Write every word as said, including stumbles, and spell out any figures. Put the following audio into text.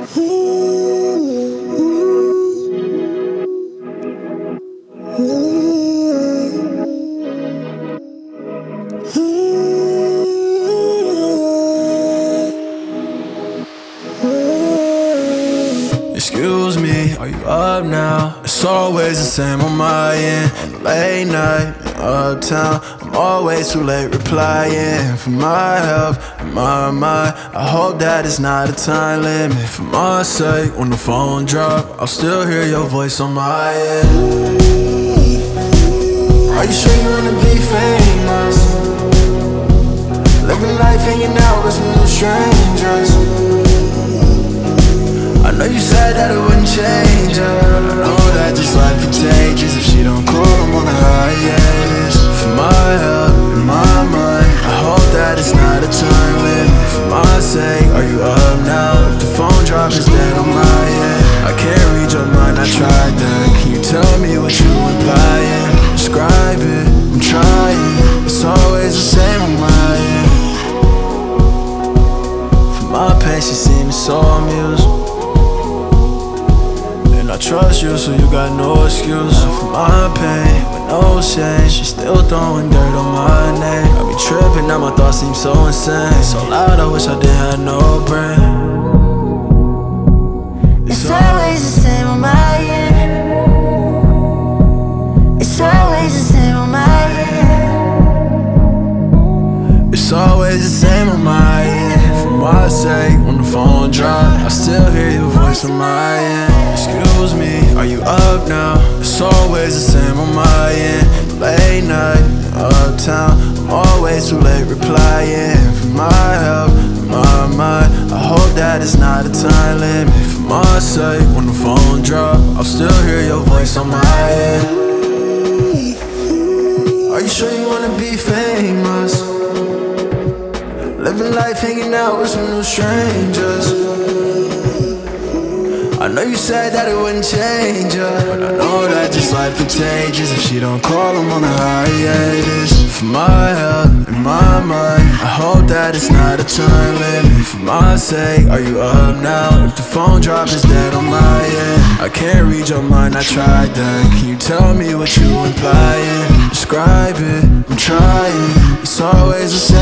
Excuse me, are you up now? It's always the same on my end. On the late night, in uptown, I'm always too late replying. For my health, and my mind, I hope that it's not a time limit. For my sake, when the phone drop, I'll still hear your voice on my end. Are you sure you wanna be famous? Living life hanging out with some new strangers. I know you said that it wouldn't change her, but I know that just life contagious. If she don't call, I'm on a hiatus. For my health and my mind, I hope that it's not a time limit. For my sake, are you up now? If the phone drop is dead on my end, I can't read your mind, I tried that. Can you tell me what you implying? Describe it, I'm trying. It's always the same on my end. For my pain, she seems so amused. I trust you, so you got no excuse for my pain, with no shame. She still throwing dirt on my name. Got me tripping, now my thoughts seem so insane. So loud, I wish I didn't have no brain. It's always the same on my end. It's always the same on my end. It's always the same on my end. For my sake, when the phone drops, I still hear your voice on my end. Excuse me, are you up now? It's always the same on my end. Late night, uptown, I'm always too late replying. For my health, my mind, I hope that it's not a time limit. For my sake, when the phone drop, I'll still hear your voice on my end. Are you sure you wanna be famous? Living life hanging out with some new strangers. I know you said that it wouldn't change her, but I know that just life contagious. If she don't call, I'm on a hiatus. For my health and my mind, I hope that it's not a time limit. For my sake, are you up now? If the phone drop is dead on my end, I can't read your mind, I tried that. Can you tell me what you implying? Describe it, I'm trying. It's always the same